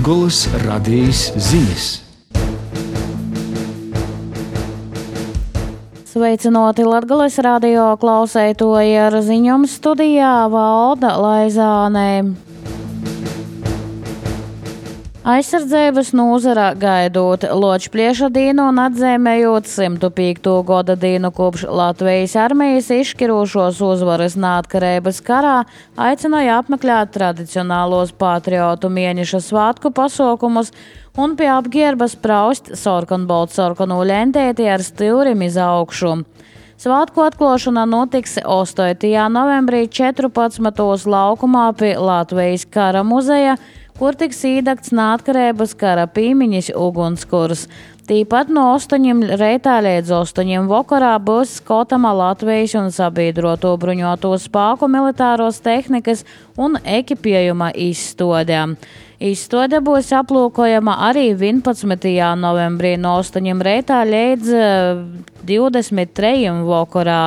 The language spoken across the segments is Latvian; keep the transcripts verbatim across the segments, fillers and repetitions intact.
Latgolas radijas ziņas. Sveicināti Latgolas radio klausētoji, ar ziņām studijā Valda Laizāne. Aizsardzības nozara gaidot Ločplieša dienu un atzīmējot simtu piekto gada dienu kopš Latvijas armijas izšķirošos uzvaras neatkarības karā, aicināja apmeklēt tradicionālos patriotu mēneša svētku pasākumus un pie apģērbas praust sarkanbaltu sarkanu lentēti ar stilrim iz augšu. Svētku atklāšana notiks astotajā novembrī četrpadsmitajā laukumā pie Latvijas kara muzeja, kur tiks īdakts neatkarības kara pīmiņas ugunskurs. Tīpat no astoņiem reitā līdz astoņiem vakarā būs skatama Latvijas un sabiedroto bruņoto spēku militāros tehnikas un ekipējuma izstode. Izstode būs aplūkojama arī vienpadsmitajā novembrī no astoņiem reitā līdz divdesmit trejiem vakarā.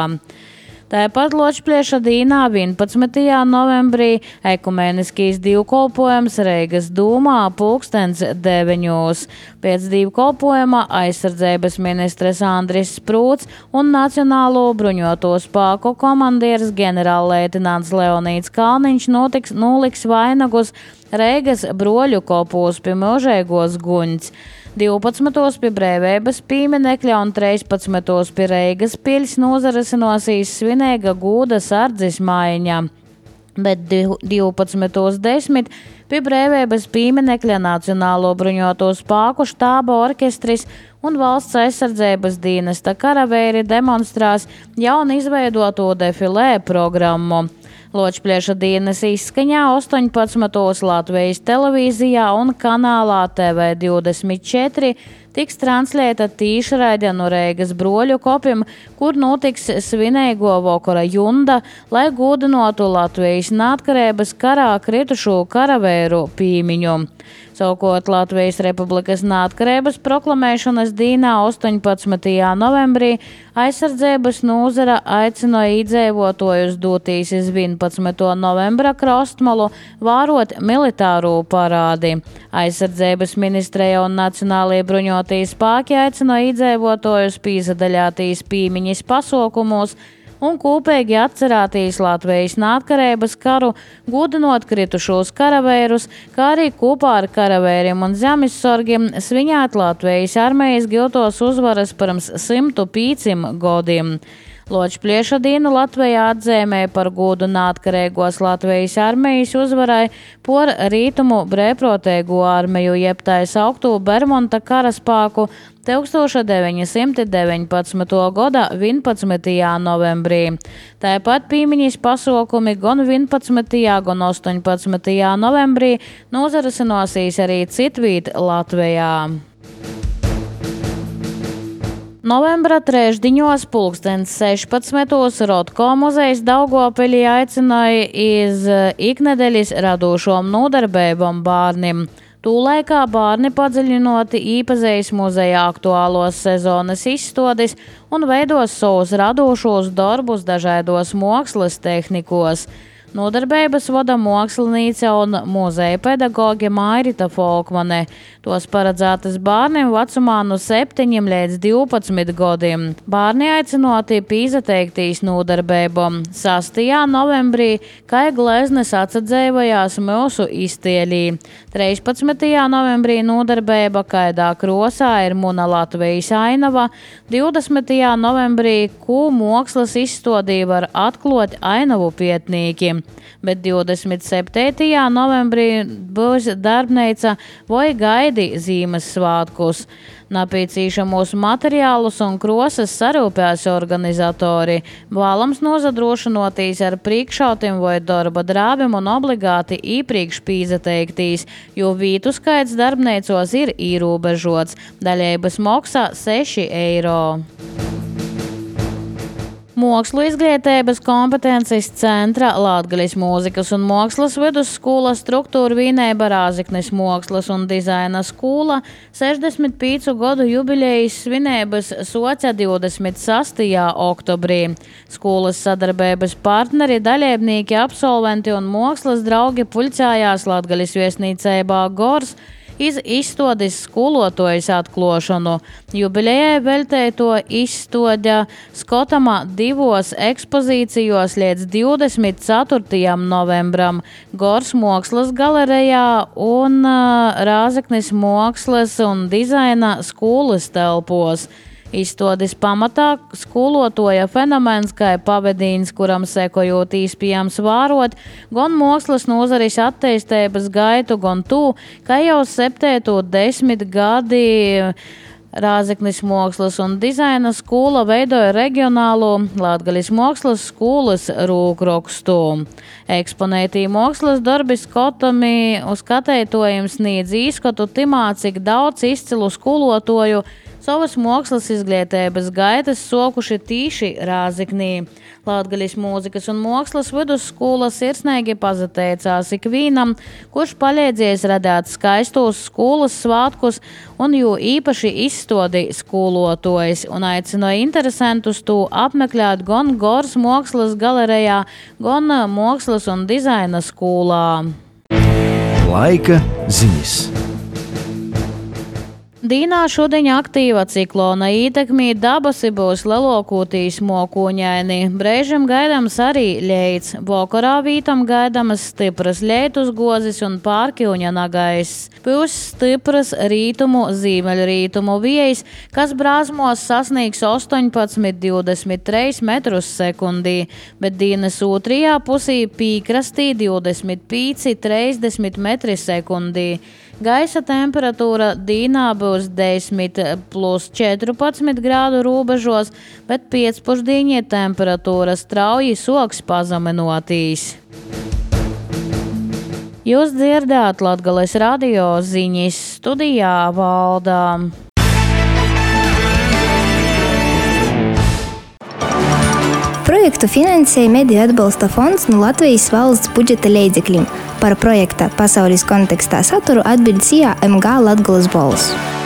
Tāpat Ločplieša dīnā vienpadsmitajā novembrī ekumeniskīs divkolpojums Reigas dūmā pulkstens deviņos. Pēc divkolpojuma aizsardzības ministrs Andris Sprūts un Nacionālo bruņoto spēku komandieris ģenerālleitnants Leonīds Kalniņš notiks noliks vainagus Reigas broļu kopos pie Mūžeigos guņs. divpadsmitajā pie Brīvības pieminekļa un trīspadsmitajā pie Reigas piļs nozarisinosies svinīga gūda sardzes maiņa, bet divpadsmitajā desmit pie Brīvības pieminekļa Nacionālo bruņoto spēku štāba orkestris un valsts aizsardzības dienesta karavēri demonstrēs jaunu izveidoto defilē programmu. Ločplieša dienas izskaņā astoņpadsmitajā Latvijas televīzijā un kanālā T V divdesmit četri tiks translēta tīšraide no Reigas broļu kopim, kur notiks svinīgo vakara junda, lai godinātu Latvijas neatkarības karā kritušo karavēru pīmiņu. Savukārt Latvijas Republikas neatkarības proklamēšanas dīnā astoņpadsmitajā novembrī aizsardzības nozara aicināja iedzīvotājus doties uz vienpadsmitajā novembra krastmalu vērot militāro parādi. Aizsardzības ministreja un Nacionālie bruņotie spēki aicināja iedzīvotājus pīsadaļātīs pīmiņas pasaukumos un kopīgi atcerēties Latvijas neatkarības karu, godinot kritušos karavērus, kā arī kopā ar karavēriem un zemessorgiem svinēt Latvijas armijas giltos uzvaras pirms simtu pieciem gadiem. Ločplieša dienu Latvijā atzīmē par godu neatkarīgos Latvijas armijas uzvarai por rītumu brīvprātīgo armiju, jeb tā saukto Bermonta karaspēku tūkstoš deviņi simti deviņpadsmitajā gada vienpadsmitajā novembrī. Tāpat pīmiņas pasākumi gan vienpadsmitajā, gan astoņpadsmitajā novembrī nozarisinosies arī citvīt Latvijā. Novembra trešdiņos pulkstens sešpadsmitos Rotko muzejs Daugavpilī aicināja iz iknedēļas radošom nodarbībām bērniem. Tūlaikā bērni padziļinoti īpazīs muzeja aktuālos sezonas izstādes un veidos savus radošos darbus dažādos mākslas tehnikos. Nodarbības vada māksliniece un muzeja pedagoģe Mairita Folkmane. Tos paredzētas bērniem vecumā no septiņiem līdz divpadsmit gadiem. Bērni aicināti pīzateiktīs nodarbībām. sastajā novembrī kai gleznes atsadzēvojās mūsu iztēlī. trīspadsmitajā novembrī nodarbība kaidā krosā ir Muna Latvijas ainava. divdesmitajā novembrī kū mākslas izstādī var atklāt ainavu pietnīki. Bet divdesmit septītajā novembrī būs darbnīca vai gaidi Zīmessvētkus. Napīcīšamos materiālus un krosas sarūpēs organizatori. Vēlams nozadrošinotīs ar priekšautiem vai darba drābim un obligāti īpriekš pīzateiktīs, jo vītu skaits darbnīcos ir ierobežots. Daļējības maksā seši eiro. Mākslu izglītības kompetences centra Latgalis mūzikas un mākslas vidusskola struktūra vienība Rāziknes mākslas un dizaina skola sešdesmit pīcu gadu jubilejas svinības soca divdesmit sastajā oktobrī. Skolas sadarbības partneri, dalībnieki, absolventi un mākslas draugi pulcējās Latgalis viesnīcībā Gors, iz izstādes skolotojas atklošanu. Jubilejai veltēto izstāde skatāmā divos ekspozīcijos līdz divdesmit ceturtajam novembram Gors Mākslas galerejā un Rāzeknis Mākslas un dizaina skolas telpos. Izstādes pamatā skolotoja fenomens, kā pavadījums, kuram sekojot īspējams vārot, gan mākslas nozares attīstības gaitu, gan tū, ka jau septēto desmit gadi Rāzeknis Mākslas un dizaina skola veidoja reģionālo Latgalis Mākslas skolas rūkrokstu. Eksponētī mākslas darbi skotami uz skatētojiem sniedz īskatu timā, cik daudz izcilu skolotoju savas mākslas izglītības gaitas sokuši tīši Rāzeknī. Latgalis mūzikas un mākslas vidusskola sirsnīgi pazateicās ikvīnam, kurš palīdzies radīt skaistos skolas svātkus un jū īpaši izstādi skolotojs un aicināja interesantus to apmeklēt gan Gors Mākslas galerejā, gan Mākslas un dizaina skolā. Laika ziņas. Dīnā šodien aktīva ciklona ietekmī dabasi būs lielākoties mokuņaini. Brēžam gaidāms arī leits. Vakarā vītam gaidāmas stipras leitus gozis un pārkiuņa nagais. Pūs stipras rītumu, zīmeļrītumu viejas, kas brāzmos sasniegs astoņpadsmit līdz divdesmit trīs metrus sekundī, bet dienas otrajā pusī pīkrastī divdesmit pieci līdz trīsdesmit metri sekundī. Gaisa temperatūra Dīnā būs desmit plus četrpadsmit grādu robežos, bet pēcpusdienā temperatūra strauji soks pazeminotīs. Jūs dzirdāt Latgales radio ziņas, studijā Valda. Projektu finansēja Mediju atbalsta fonds no Latvijas valsts budžeta līdzekļiem. Par projekta pasaules kontekstā saturu atbild S I A M G Latgales balss.